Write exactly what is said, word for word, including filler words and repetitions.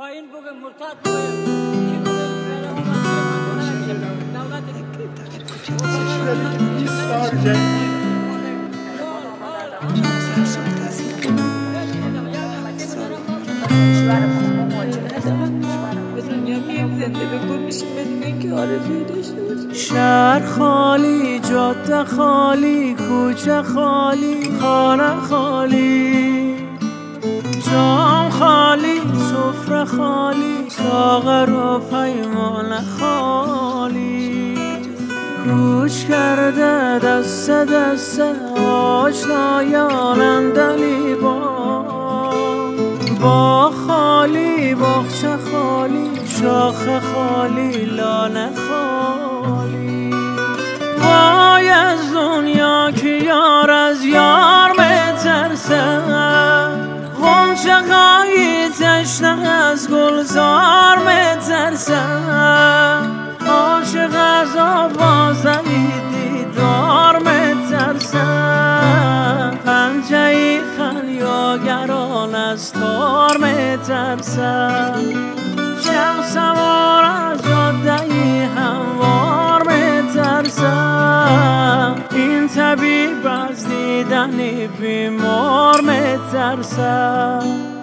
شاهین بگه مرتد شهر خالی، جاده خالی، کوچه خالی، خانه خالی، جام خالی، سفره خالی، ساغر و پیمانه خالی. کوچ کرده دست دست آشنایان دلی با با خالی، باغچه خالی، شاخه خالی، لانه خالی. وای از دنیا که یار از یار میترسه، غنچه خواهی تشنه از گلزار میترسه. عاشق از آوازه دیدار میترسه، پنجه خلیاگران از تار میترسه. شب سوار از جاده هموار میترسه، این طبیب از دیدن بیمار میترسه.